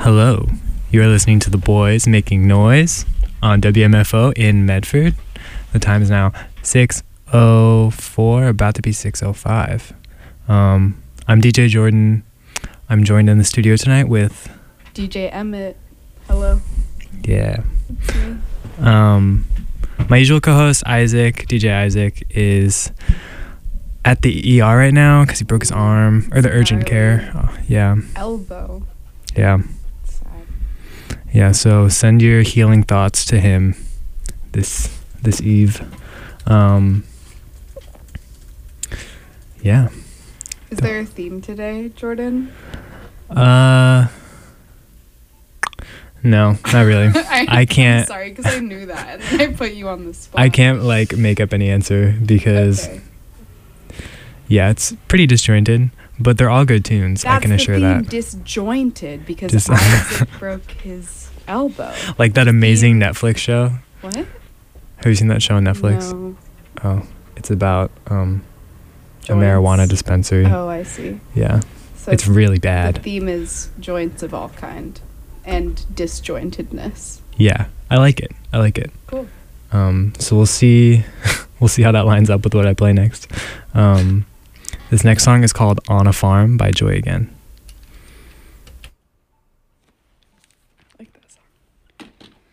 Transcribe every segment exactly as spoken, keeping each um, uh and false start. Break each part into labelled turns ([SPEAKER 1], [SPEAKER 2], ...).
[SPEAKER 1] Hello, you are listening to The Boys Making Noise on W M F O in Medford. The time is now six oh four, about to be six oh five. Um, I'm D J Jordan. I'm joined in the studio tonight with...
[SPEAKER 2] D J Emmett. Hello.
[SPEAKER 1] Yeah. Um, my usual co-host, Isaac, D J Isaac, is at the E R right now because he broke his arm, or the urgent care. Oh, yeah.
[SPEAKER 2] Elbow.
[SPEAKER 1] Yeah.
[SPEAKER 2] Sad.
[SPEAKER 1] Yeah, so send your healing thoughts to him this this eve. Um, yeah.
[SPEAKER 2] Is there a theme today, Jordan?
[SPEAKER 1] Uh, no, not really.
[SPEAKER 2] I,
[SPEAKER 1] I can't.
[SPEAKER 2] I'm sorry, because I knew that, and I put you on the spot.
[SPEAKER 1] I can't like make up any answer because,
[SPEAKER 2] Okay.
[SPEAKER 1] yeah, it's pretty disjointed, but they're all good tunes.
[SPEAKER 2] That's
[SPEAKER 1] I can assure
[SPEAKER 2] the theme,
[SPEAKER 1] that.
[SPEAKER 2] disjointed, because
[SPEAKER 1] Dis-
[SPEAKER 2] Isaac broke his elbow.
[SPEAKER 1] Like that amazing Netflix show.
[SPEAKER 2] What?
[SPEAKER 1] Have you seen that show on Netflix?
[SPEAKER 2] No.
[SPEAKER 1] Oh, it's about um a
[SPEAKER 2] Joints.
[SPEAKER 1] marijuana dispensary.
[SPEAKER 2] Oh, I see.
[SPEAKER 1] Yeah,
[SPEAKER 2] So
[SPEAKER 1] it's really
[SPEAKER 2] the
[SPEAKER 1] bad.
[SPEAKER 2] theme is joints of all kind and disjointedness.
[SPEAKER 1] Yeah, I like it. I like it.
[SPEAKER 2] Cool.
[SPEAKER 1] Um, so we'll see, we'll see how that lines up with what I play next. Um, this next song is called "On a Farm" by Joy Again.
[SPEAKER 2] I like that song.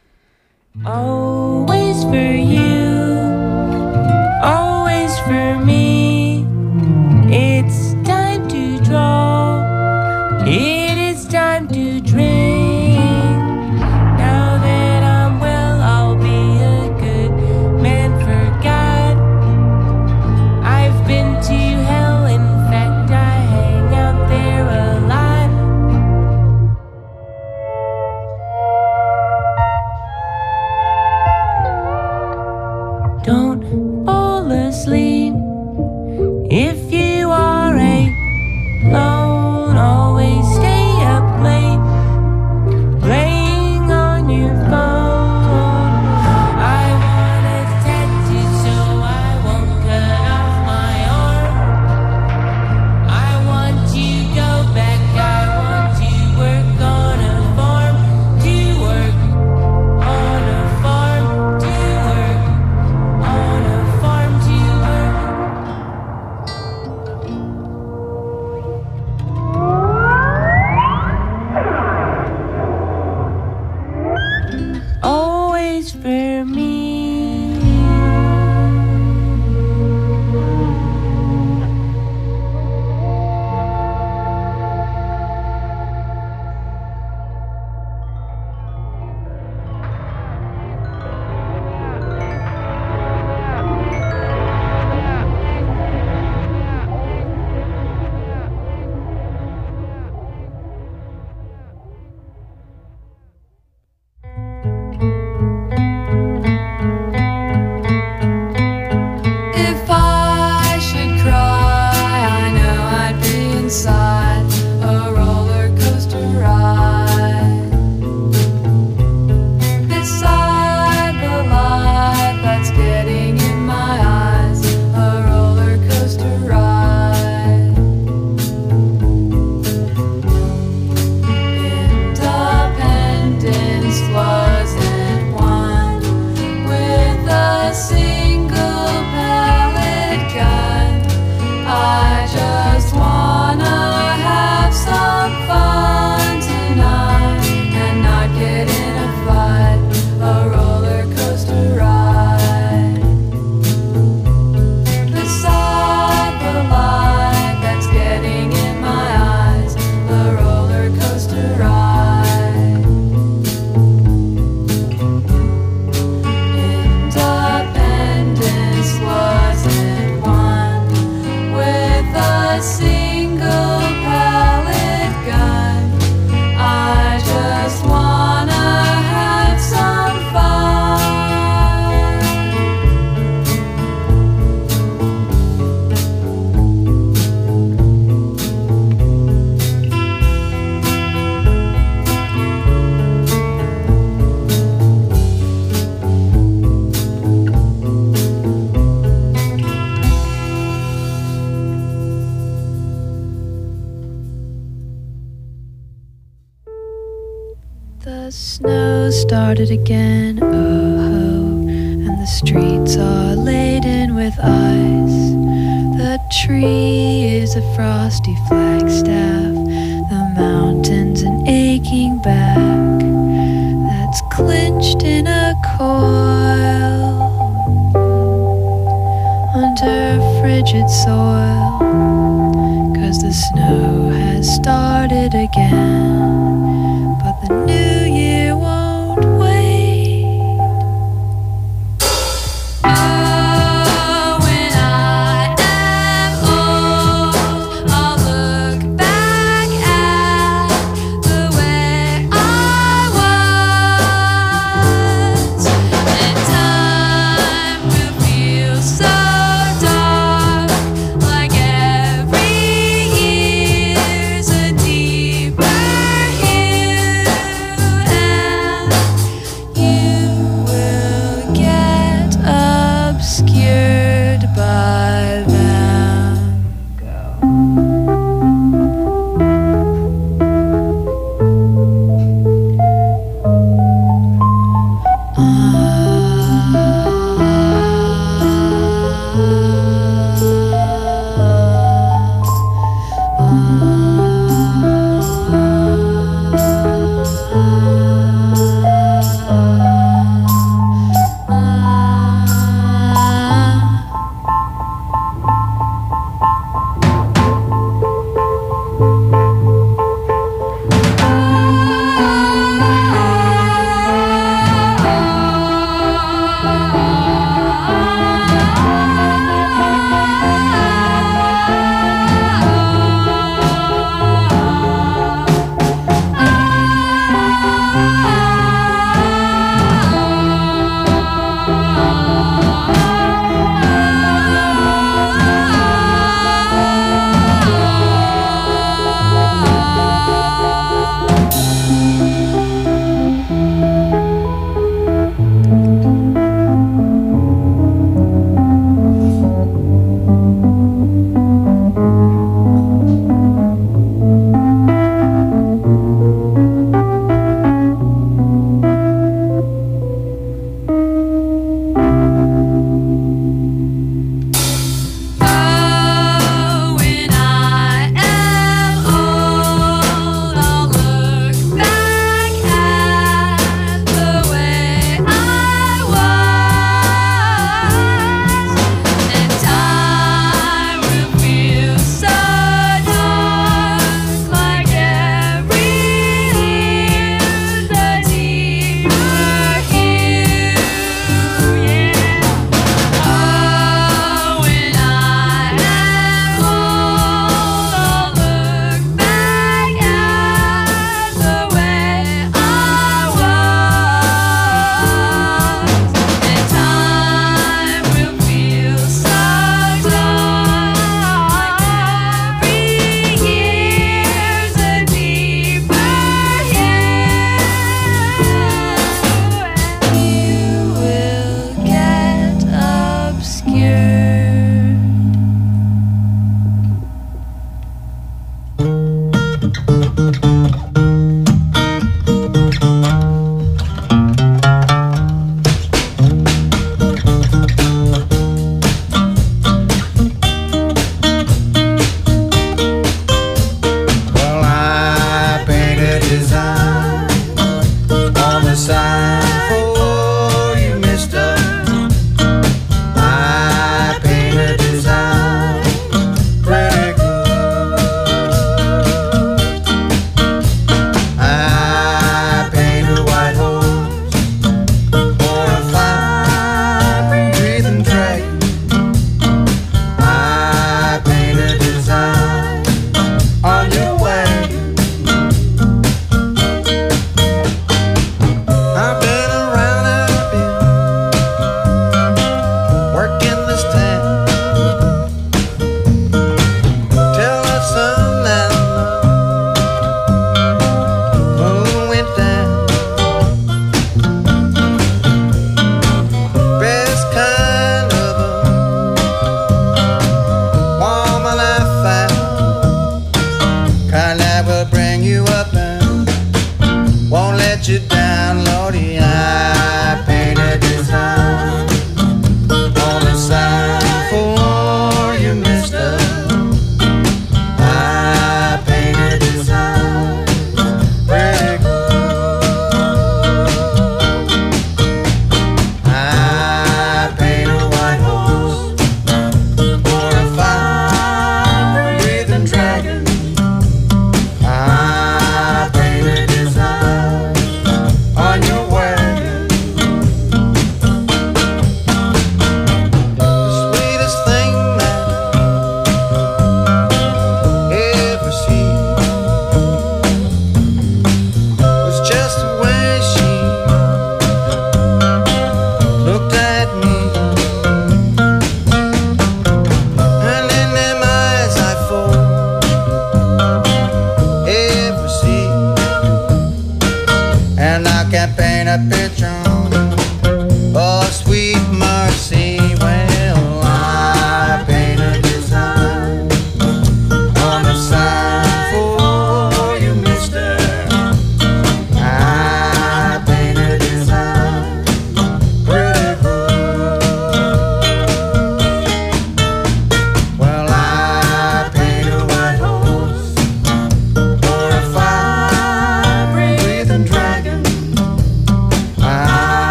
[SPEAKER 3] Always for you, always for me. It's time to draw, it is time to drink. Now that I'm well, I'll be a good man for God. I've been to hell, in fact, I hang out there a lot.
[SPEAKER 4] The snow started again, oh, and the streets are laden with ice. The tree is a frosty flagstaff, the mountain's an aching back that's clenched in a coil under frigid soil, 'cause the snow has started again, but the new year won't wait. Oh, when I am old, I'll look back at the way I was, and time will feel so dark, like every year's a deeper hue, and you will get obscured by them. Oh, when I am old, I'll look back at the way I was, and time will feel so dark, like every year the deeper hue, yeah. Oh, when I am old, I'll look back at the way I was, and time will feel so dark, like every year's a deeper hue, and you will get obscured.
[SPEAKER 5] Well, I painted a design on the sign for you, mister. I painted a design pretty good. I painted a white horse for a fine breathing dragon. I painted a design on your wagon. I've been around and I've been working this town till the sun and the moon went down. Best kind of a woman I found, kind that will bring you up and won't let you down.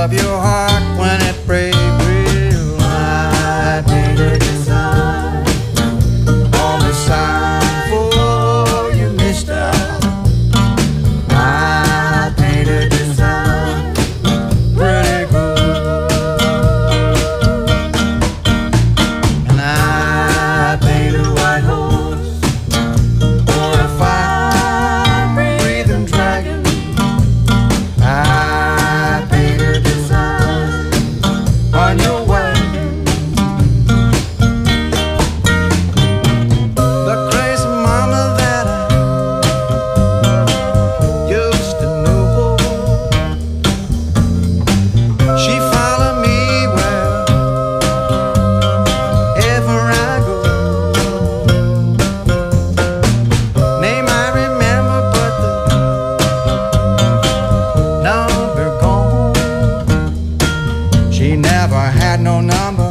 [SPEAKER 5] of your heart when it breaks. Well, I painted a design on the sign for you, mister. I painted a design pretty good. And I painted a white horse or a fire-breathing dragon. I painted a design on your wagon. The crazy mama that I used to know, she followed me wherever I go. Name I remember, but the number gone. She never had no number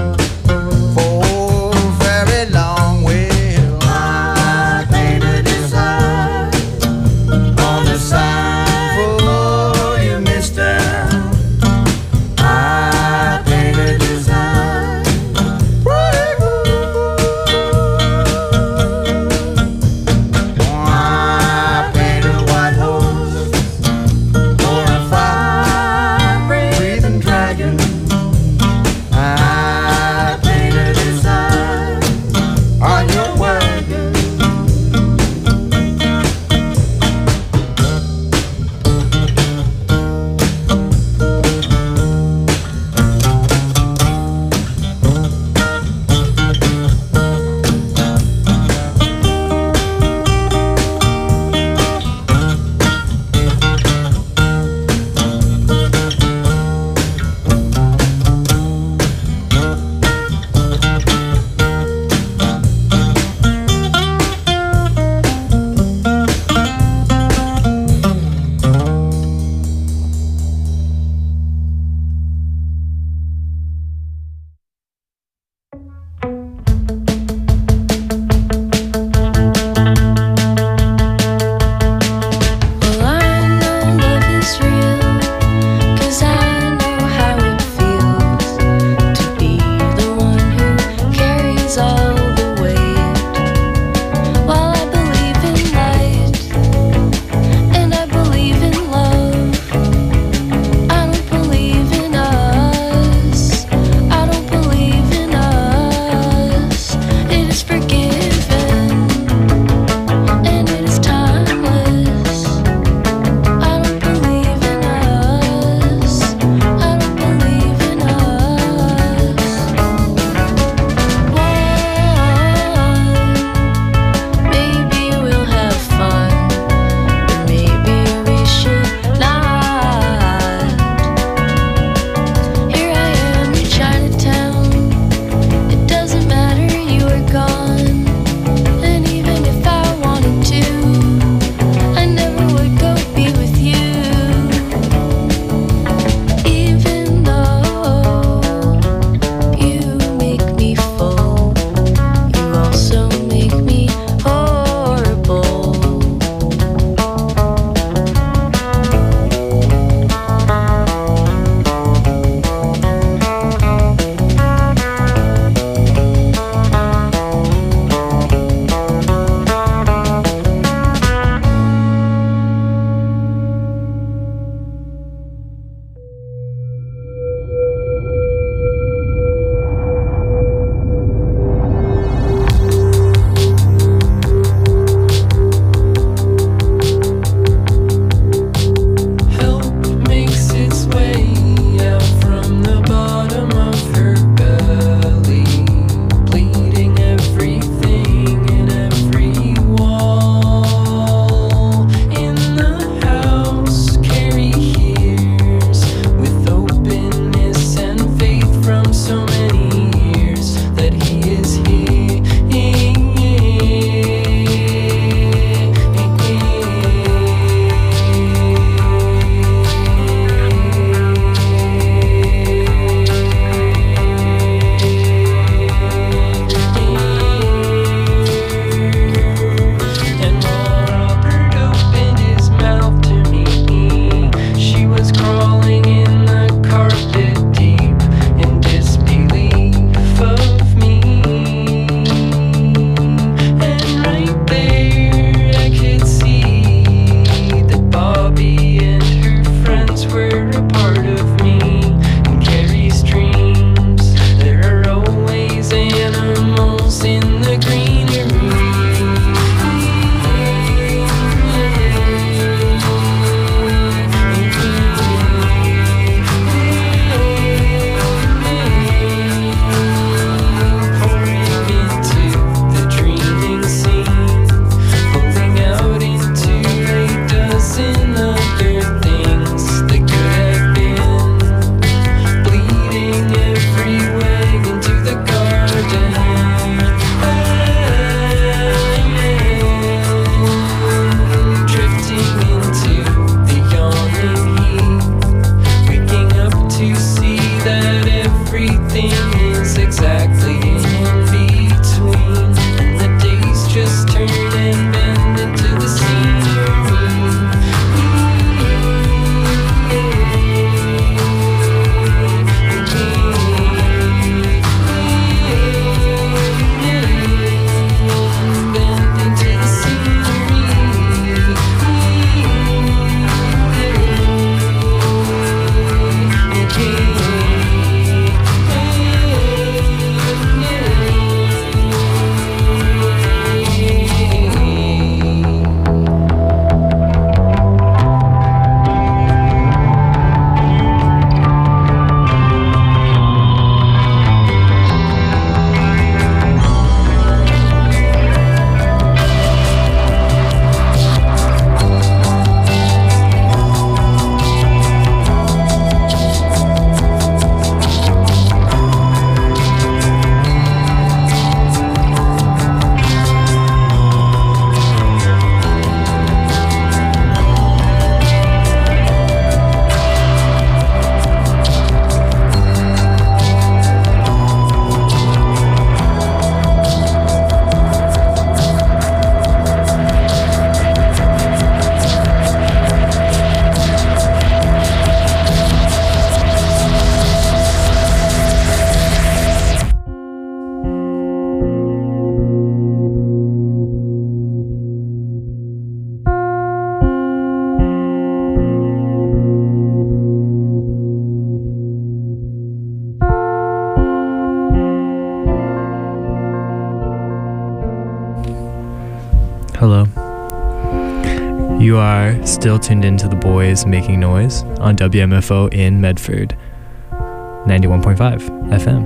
[SPEAKER 5] for very long. Well, I painted a design on the sign for you, mister. I painted a design pretty good. I painted a white horse or a fire-breathing dragon. I
[SPEAKER 1] Hello. You are still tuned into the boys making noise on W M F O in Medford, ninety-one point five F M.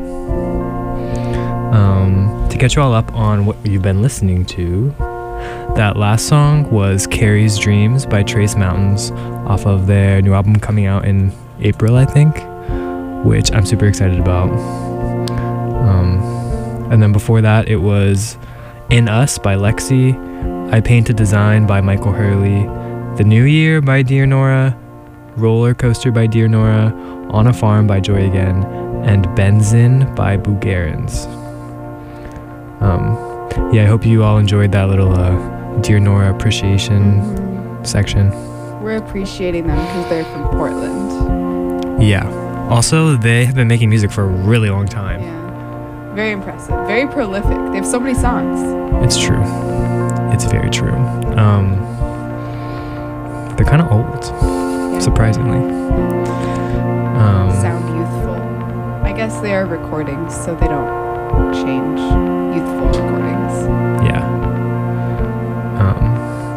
[SPEAKER 1] Um, to catch you all up on what you've been listening to, that last song was Carrie's Dreams by Trace Mountains off of their new album coming out in April, I think, which I'm super excited about. Um, and then before that, it was In Us by Lexi, I Paint a Design by Michael Hurley, The New Year by Dear Nora, Roller Coaster by Dear Nora, On a Farm by Joy Again, and Benzin by Bulgarians. Um, yeah, I hope you all enjoyed that little uh, Dear Nora appreciation
[SPEAKER 2] Mhm.
[SPEAKER 1] section.
[SPEAKER 2] We're appreciating them because they're from Portland.
[SPEAKER 1] Yeah. Also, they have been making music for a really long time.
[SPEAKER 2] Yeah. Very impressive. Very prolific. They have so many songs.
[SPEAKER 1] It's true. It's very true. Um, they're kind of old,
[SPEAKER 2] Yeah.
[SPEAKER 1] surprisingly. Um,
[SPEAKER 2] Sound youthful. I guess they are recordings, so they don't change. Youthful recordings.
[SPEAKER 1] yeah. Um,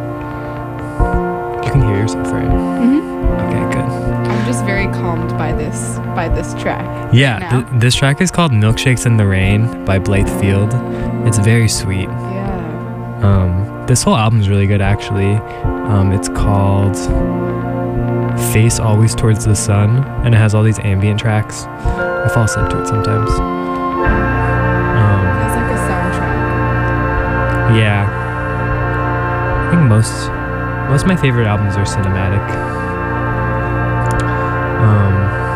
[SPEAKER 1] you can hear yourself, right?
[SPEAKER 2] Mm-hmm.
[SPEAKER 1] Okay, good.
[SPEAKER 2] I'm just very calmed by this by this track.
[SPEAKER 1] Yeah,
[SPEAKER 2] now.
[SPEAKER 1] th- this track is called Milkshakes in the Rain by Blythe Field. It's very sweet.
[SPEAKER 2] Yeah.
[SPEAKER 1] Um, this whole album is really good, actually. Um, it's called Face Always Towards the Sun, and it has all these ambient tracks. I fall asleep to it sometimes. Um,
[SPEAKER 2] Feels like a soundtrack.
[SPEAKER 1] yeah. I think most most of my favorite albums are cinematic. Um,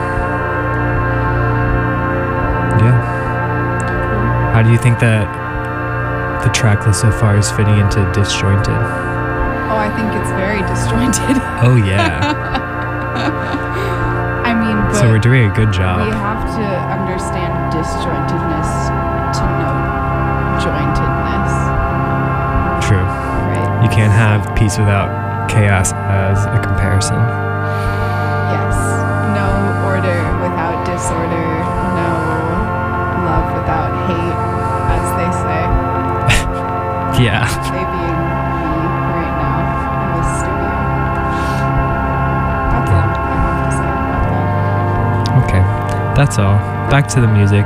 [SPEAKER 1] yeah. How do you think that the track list so far is fitting into Disjointed?
[SPEAKER 2] Oh, I think it's very disjointed.
[SPEAKER 1] Oh yeah.
[SPEAKER 2] I mean, but
[SPEAKER 1] So we're doing a good
[SPEAKER 2] we
[SPEAKER 1] job.
[SPEAKER 2] have to understand disjointedness to know jointedness,
[SPEAKER 1] True.
[SPEAKER 2] right?
[SPEAKER 1] You can't have peace without chaos as a comparison.
[SPEAKER 2] Yes. No order without disorder. No love without hate, as they say.
[SPEAKER 1] Yeah.
[SPEAKER 2] They being me right now in the studio. That's all I have to say about that.
[SPEAKER 1] Okay. That's all. Back to the music.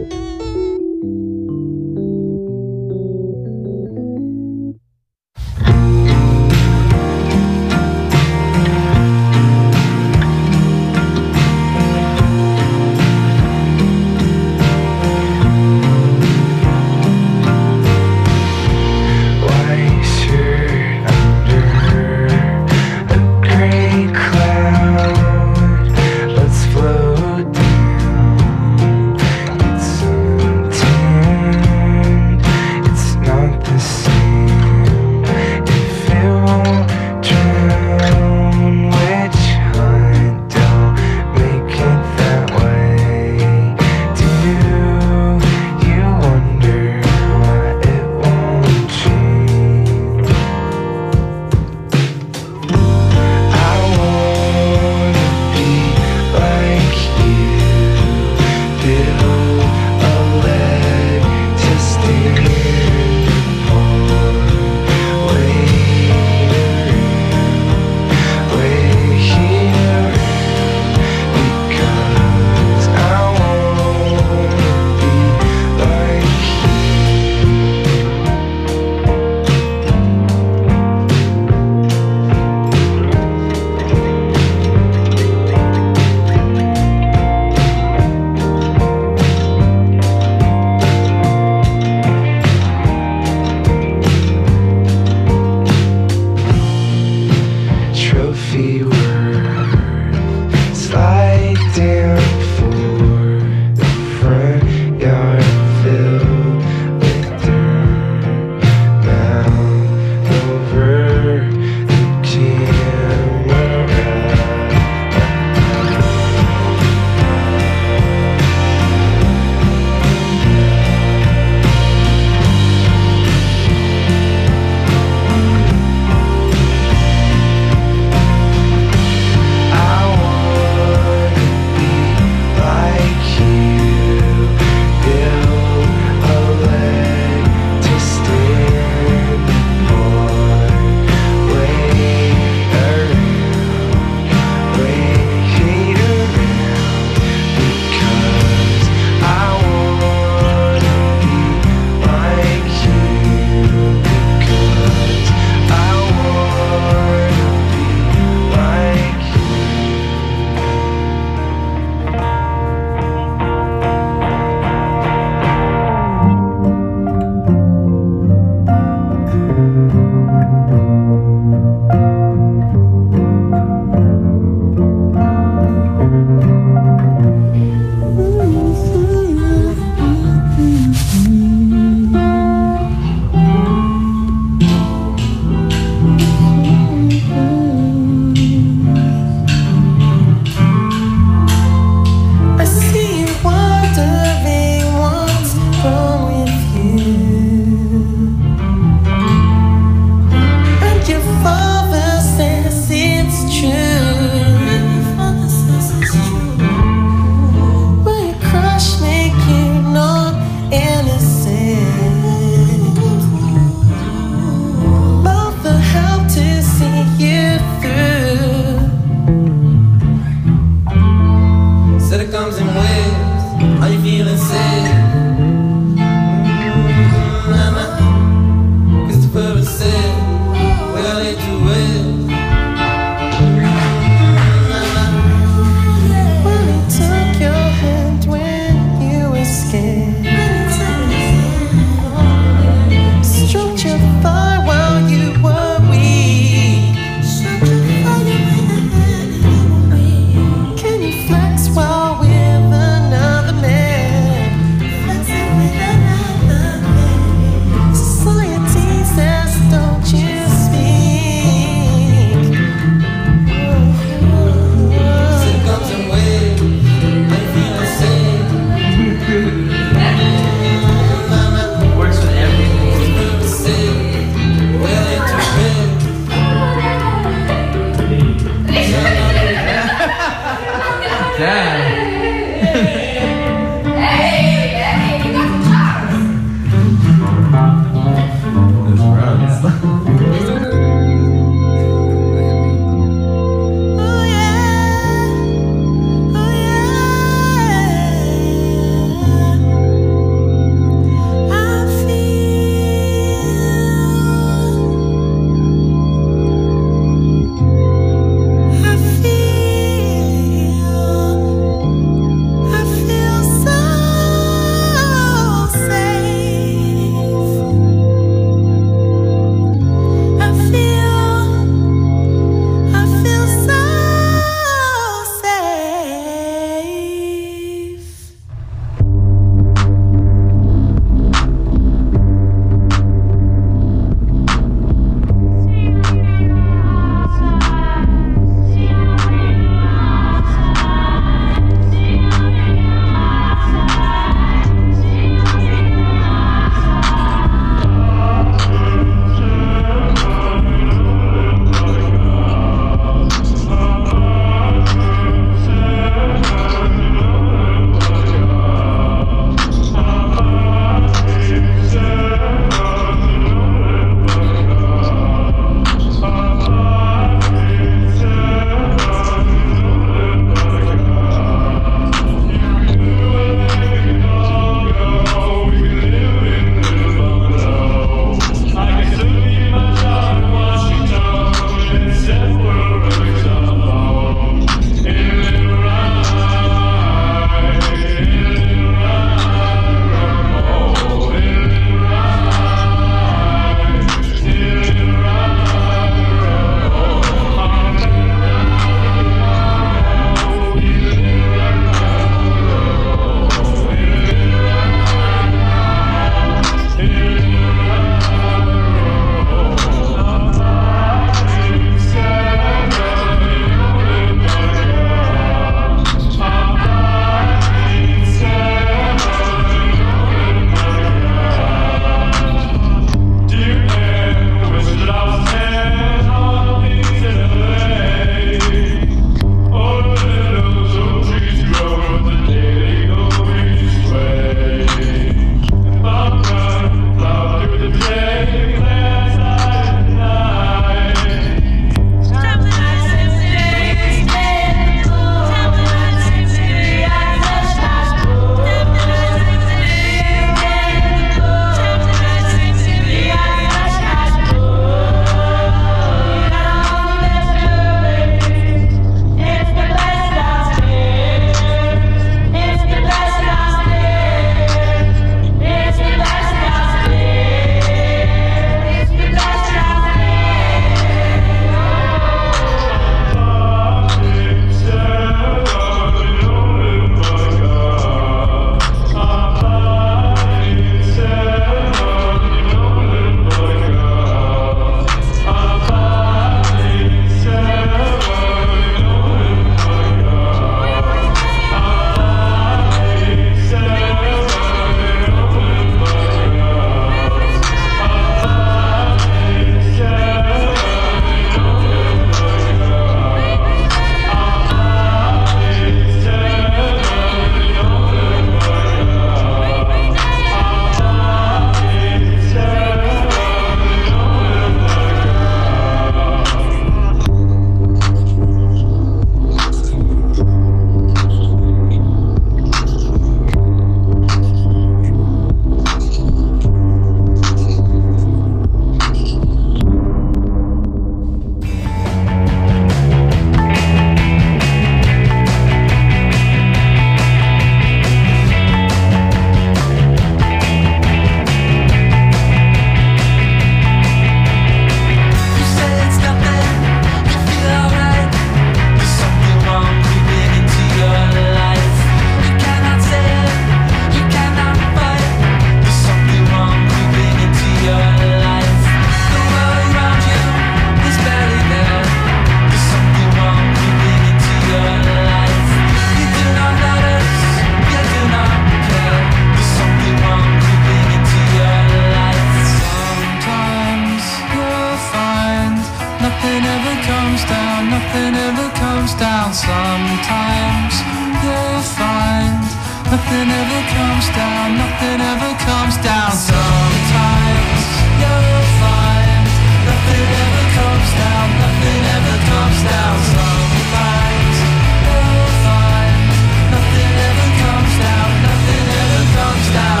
[SPEAKER 3] ever comes down, nothing ever comes down. Sometimes you'll find nothing ever comes down, nothing ever comes down. Sometimes you'll find nothing ever comes down, nothing ever comes down. Sometimes you'll find nothing ever comes down, nothing ever comes down.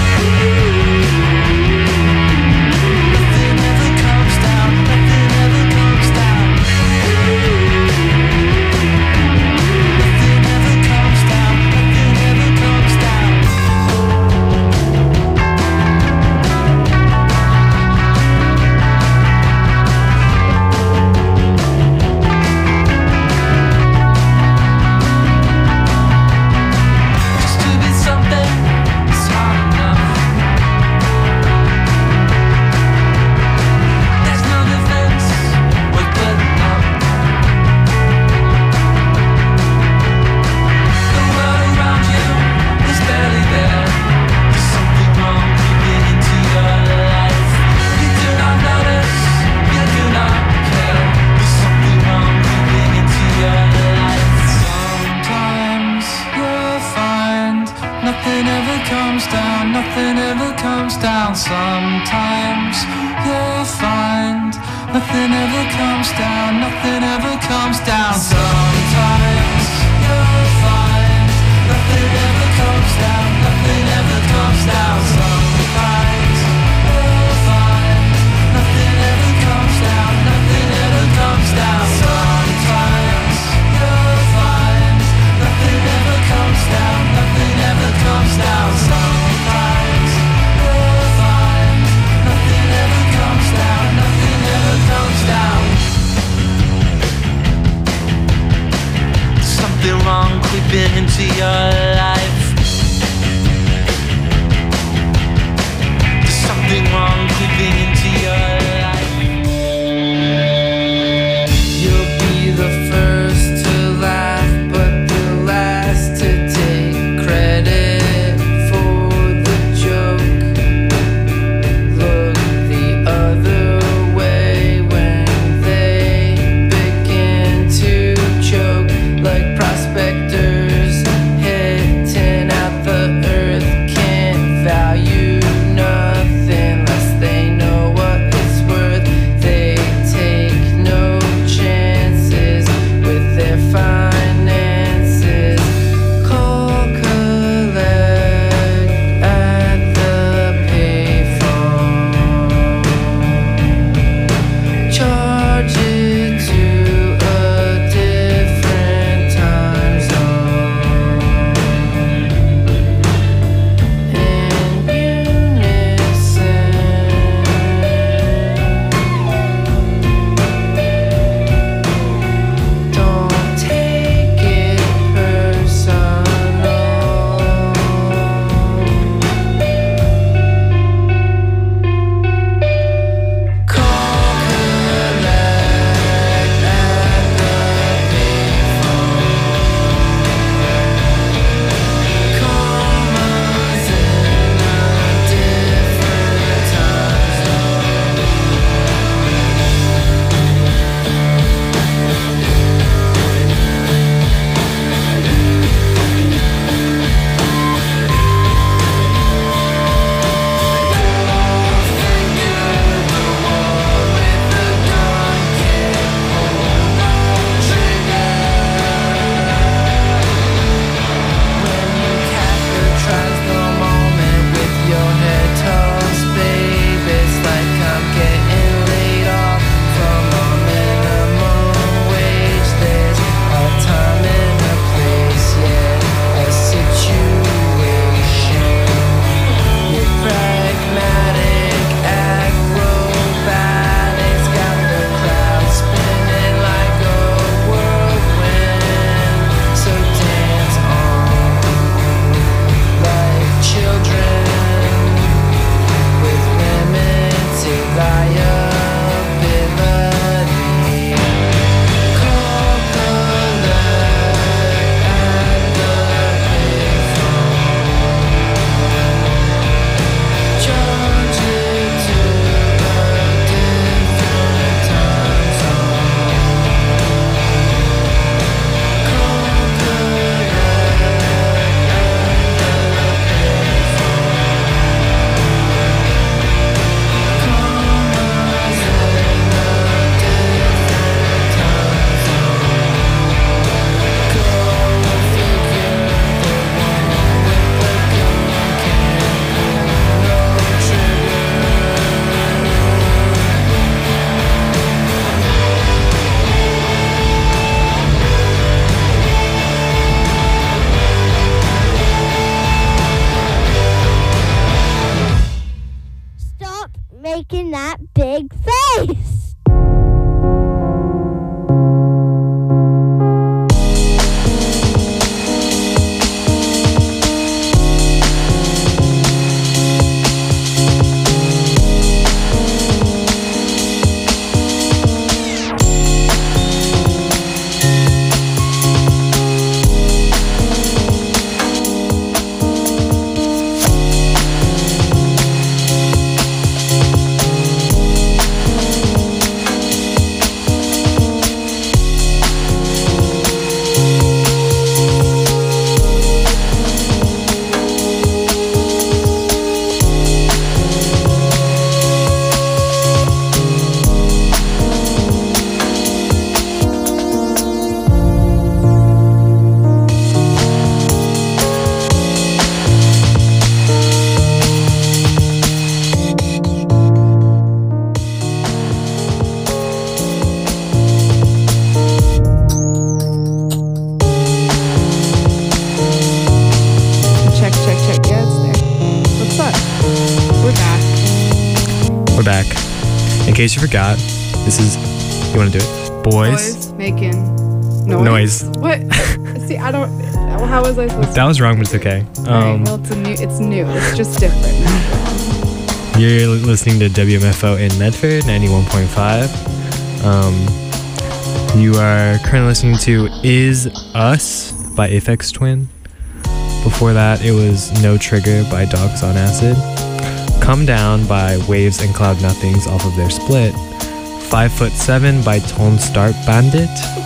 [SPEAKER 3] Nothing ever comes down, nothing ever comes down. Nothing ever comes down, nothing ever comes down. Just to be something is hard enough. There's no defense, we're good enough. The world around you is barely there. There's something wrong creeping into your life. You do not notice, you do not care. There's something wrong creeping into your life. Sometimes you'll find nothing ever comes down, nothing ever comes down. Sometimes you'll find nothing ever comes down, nothing ever comes down. Sometimes you'll find nothing ever comes down, nothing ever comes down. Sometimes you'll find nothing ever comes down, nothing ever comes down. Sometimes you'll find nothing ever comes down, nothing ever comes down. Sometimes you'll find nothing ever comes down, nothing ever comes down. Something wrong creeping into your life. There's something wrong creeping into your life. You'll be the first to laugh, but the last to take credit for the joke. Look the other way when they begin to choke like prospectors. Hit
[SPEAKER 1] case you forgot, this is, you want to do it? Boys.
[SPEAKER 2] Boys making noise.
[SPEAKER 1] Noise.
[SPEAKER 2] What? See, I don't. How was I supposed to?
[SPEAKER 1] That was wrong, but it's okay.
[SPEAKER 2] Alright,
[SPEAKER 1] Um,
[SPEAKER 2] well, it's a new. It's new. It's just different now.
[SPEAKER 1] You're listening to W M F O in Medford, ninety-one point five. Um, you are currently listening to Is Us by Aphex Twin. Before that, it was No Trigger by Dogs on Acid. Come Down by Waves and Cloud Nothings off of their split. Five Foot Seven by Tone Start Bandit.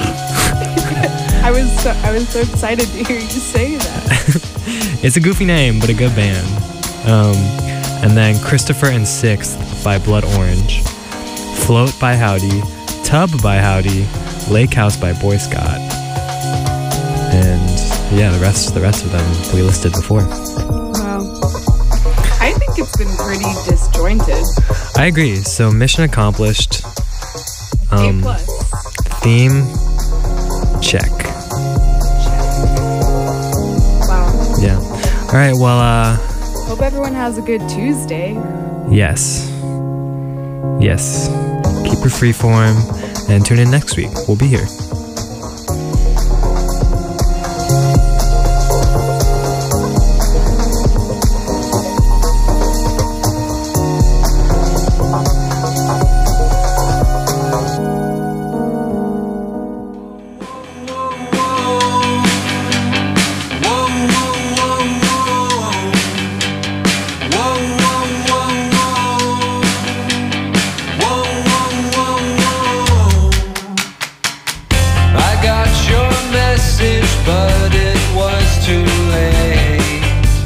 [SPEAKER 2] I was so I was so excited to hear you say that.
[SPEAKER 1] It's a goofy name, but a good band. Um, and then Christopher and Sixth by Blood Orange. Float by Howdy. Tub by Howdy. Lake House by Boy Scott. And yeah, the rest the rest of them we listed before.
[SPEAKER 2] Wow. I think it's been pretty disjointed.
[SPEAKER 1] I agree. So mission accomplished. Um,
[SPEAKER 2] A plus.
[SPEAKER 1] Theme check.
[SPEAKER 2] Wow.
[SPEAKER 1] Yeah. All right. Well, uh,
[SPEAKER 2] Hope everyone has a good Tuesday.
[SPEAKER 1] yes, yes. Keep your free form and tune in next week. We'll be here.
[SPEAKER 5] I got your message, but it was too late.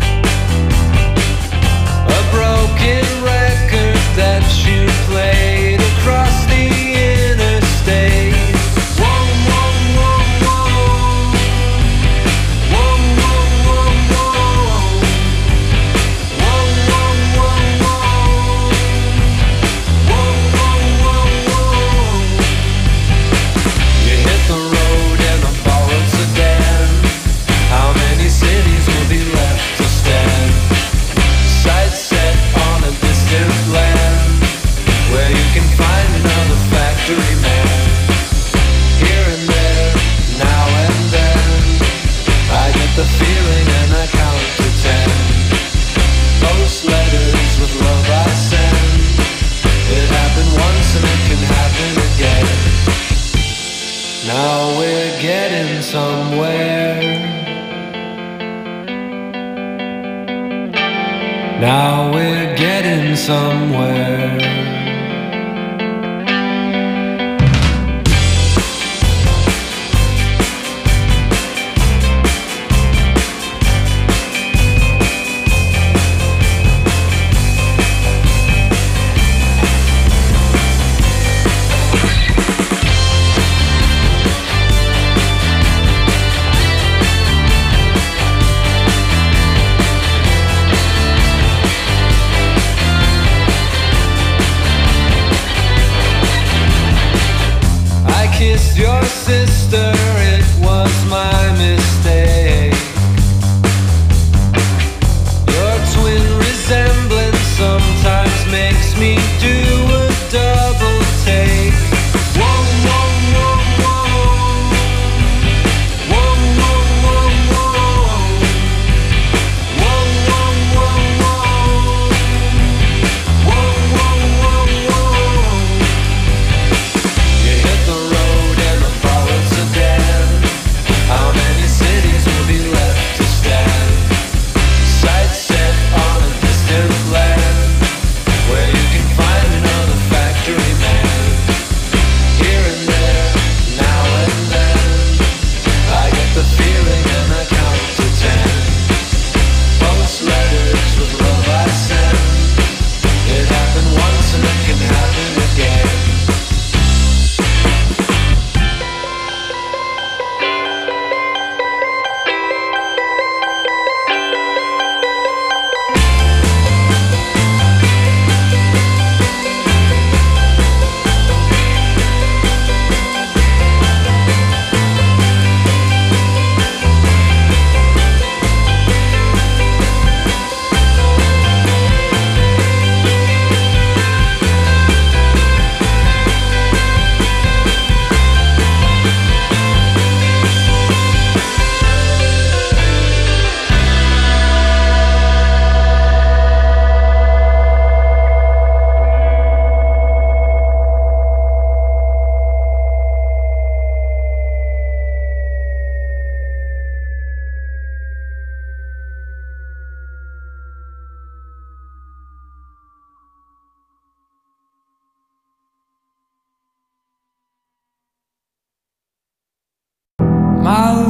[SPEAKER 5] A broken record that you played across the interstate. Whoa, whoa, whoa, whoa. Whoa, whoa, whoa, whoa. Whoa, whoa, whoa, whoa. Whoa, whoa, whoa, whoa. You hit the road in a borrowed sedan. How many cities will be left to stand? Sight set on a distant land, where you can find another factory man. Here and there, now and then, I get the feeling and I count to ten. Post letters with love I send. It happened once and it can happen again. Now we're getting somewhere. Now we're getting somewhere. I kissed your sister, it was my mistake. Your twin resemblance sometimes makes me do a double take. Whoa, whoa, whoa, whoa. Whoa, whoa, whoa, whoa. Whoa, whoa, whoa, whoa. Whoa, whoa, whoa, whoa. You hit the road in a borrowed sedan. How many cities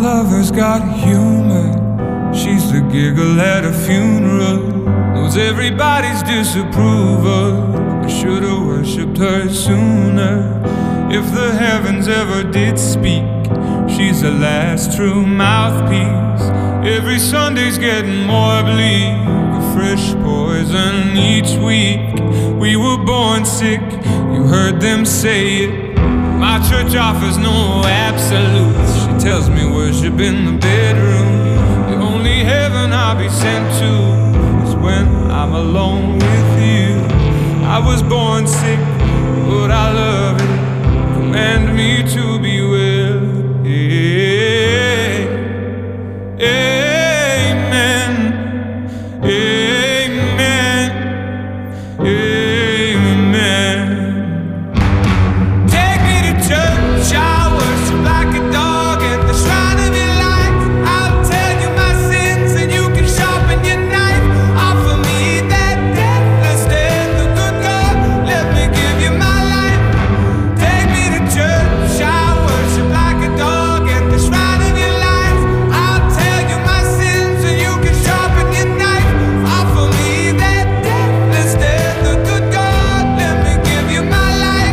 [SPEAKER 5] lover's got humor. She's the giggle at a funeral. Knows everybody's disapproval. I should've worshipped her sooner. If the heavens ever did speak, she's the last true mouthpiece. Every Sunday's getting more bleak, a fresh poison each week. We were born sick, you heard them say it. My church offers no absolutes. She tells me worship in the bedroom. The only heaven I'll be sent to is when I'm alone with you. I was born sick, but I love it. Command me to be well. Amen. Amen. Amen. Take me to church, I worship like a dog at the shrine of your light. I'll tell you my sins and you can sharpen your knife. Offer me that deathless death, the good God, let me give you my life. Take me to church, I worship like a dog at the shrine of your life. I'll tell you my sins and you can sharpen your knife. Offer me that deathless death, the good God, let me give you my life.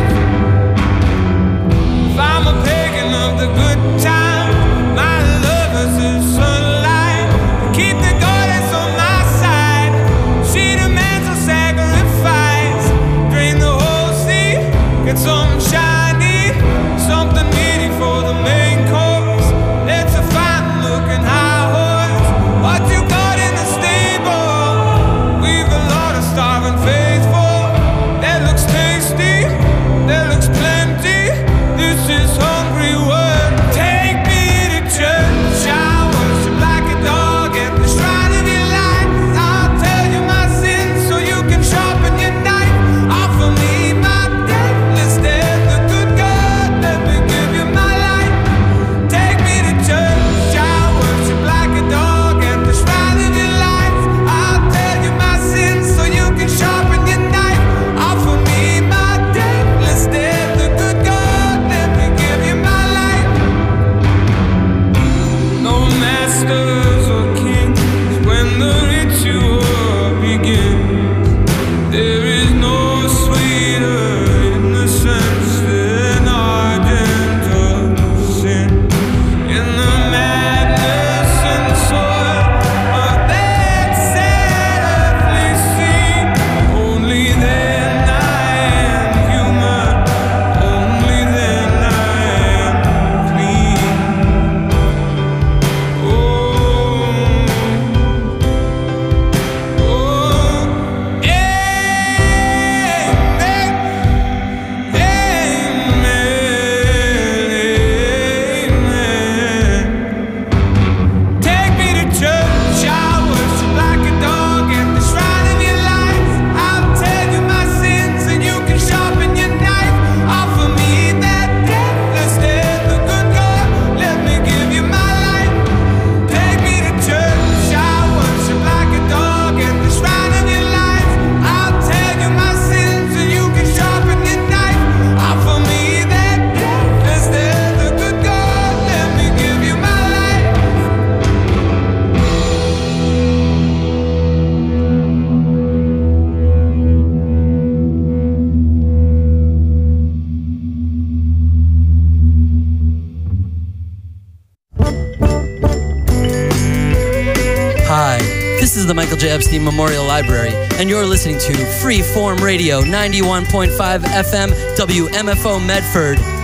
[SPEAKER 5] If I'm a pagan of the good time, my lover's the sunlight. Keep the goddess on my side. She demands a sacrifice. Drain the whole sea, get some shiny, something meaty for the main course. Let's a fine looking high horse. What you got in the stable? We've a lot of starving faithful. That looks tasty, that looks plenty. This is hungry work. Take me to church, I worship like a dog at the shrine of your light. I'll tell you my sins so you can sharpen your knife. Offer me my deathless death, the good God, let me give you my life. Take me to church, I worship like a dog at the shrine of your light. I'll tell you my sins so you can sharpen your knife. Offer me my deathless death, the good God, let me give you my life. No masters or kings when the ritual begins. There is no sweeter innocence than ardent of sin. In the madness and soil of that sad earthly scene, only then I am human, only then I am clean. Oh, oh, amen, amen, amen. Take me to church, I worship like a dog at the shrine of your life. I'll tell you my sins and you can sharpen your knife. Offer me that deathless death, the good God, let me give you my life. Take me to church, I worship like a dog at the shrine of your life. I'll tell you my sins and you can sharpen your knife. Offer me that deathless death, the good God, let me give you my life.
[SPEAKER 6] Hi, this is the Michael J. Epstein Memorial Library, and you're listening to Freeform Radio ninety-one point five F M W M F O Medford.